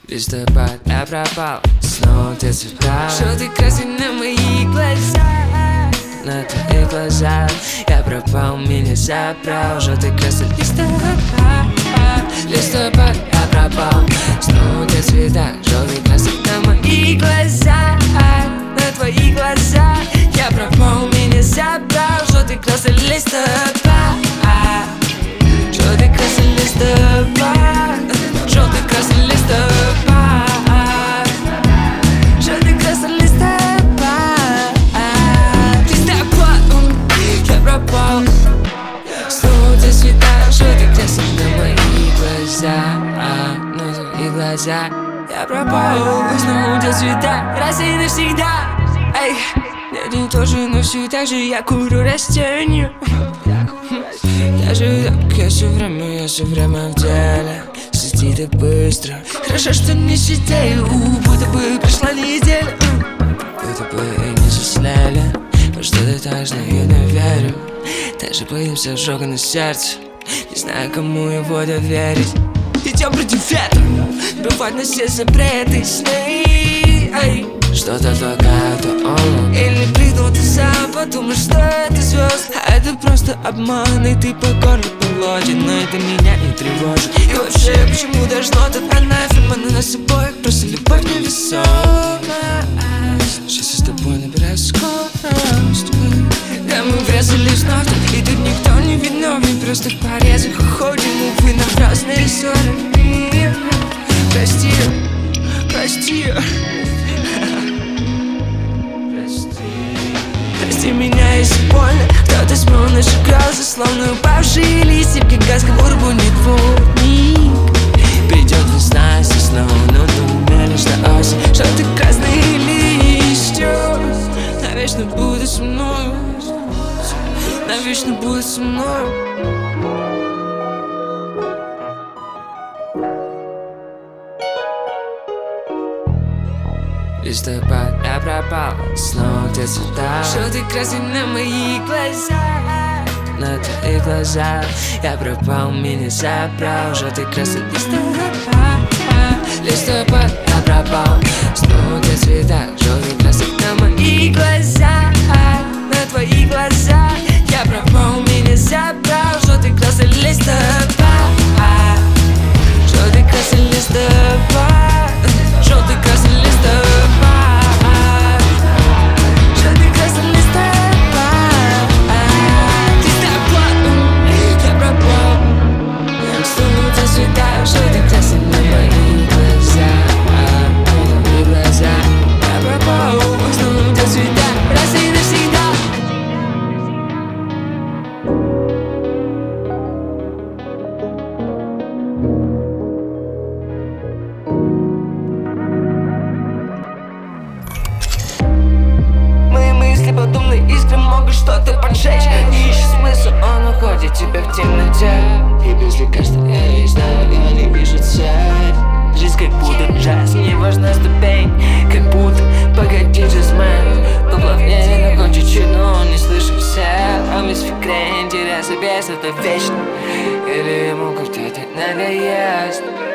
Листопад, я пропал, снова те цвета. Желтый красный на мои глаза, на твоих глазах я пропал, меня забрал. Желтый красный листопад, листопад, я пропал, снова те цвета. Желтый красный на мои глаза, на твои глаза я пропал, меня забрал. Желтый красный листопад, желтый красный листопад, желтый красный листопад, желтый красный листопад, листопад, я пропал, снова те цвета. Желтый красный на мои глаза, на твои глаза я пропал, снова те цвета, раз и навсегда. Эй, не тоже, но все так же я курю растения. Даже так, я все время в деле. Сиди ты быстро. Хорошо, что не сидею, будто бы прошла неделя, будто бы и не засляли. Во что ты так же наивно верю. Даже боимся ожога на сердце. Не знаю, кому его доверить. Идем против ветра, бывать на все запреты сны. Эй, что-то толкает, то он или придут ты сам, подумаешь, что это звезд. А это просто обман, и ты по горлу полоден. Но это меня не тревожит. И вообще, почему должно так анафема на нас обоих? Просто любовь невесомая. Сейчас я с тобой набираю скорость. Да, мы врезались вновь, и тут никто не виновен. Просто в порезах уходим, увы, на разные ссоры. Прости, прости. Прости меня, если больно. Кто-то смыл наши грозы, словно упавшие листья в гигантском урбуне двух. Придет весна, если снова, но ты умели, что осень. Желтые красные листья навечно будут со мной, навечно будут со мной. Листопад, я пропал, снова те цвета. Желтый красный на мои глаза, на твоих глазах я пропал, меня забрал. Желтый красный листопад, листопад, я пропал, снова те цвета. Желтый красный на мои глаза, на твои глаза я пропал, меня забрал. Желтый красный листопад, желтый красный листопад, желтый красный листопад. Желтый красный на мои глаза, на твои глаза я пропал, снова те цвета, раз и навсегда. Мои мысли подобны искры могут что-то поджечь. Не ищи смысл, он уходит тебя в темноте. И без лекарства я не знаю, я не вижу цель. Жизнь как будто джаз, не важна ступень. Как будто погоди джазмен. Поплавнее, но хоть чуть-чуть, но он не слышит все. Он без фикрень, теряется без, это вечно. Или ему как-то так надоест.